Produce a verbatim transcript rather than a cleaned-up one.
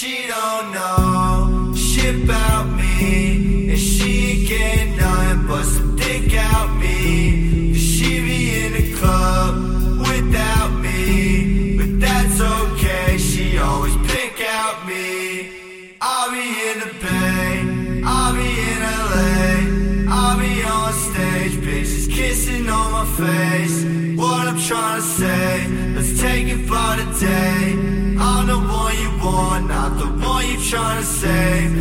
She don't know shit about me, and she ain't getting nothing but some dick out me. Cause she be in the club without me, but that's okay, she always pick out me. I'll be in the Bay, I'll be in L A, I'll be on stage, bitches kissing on my face. What I'm trying to say, let's take it by the day. I'm the one you want, not the one you trying to save.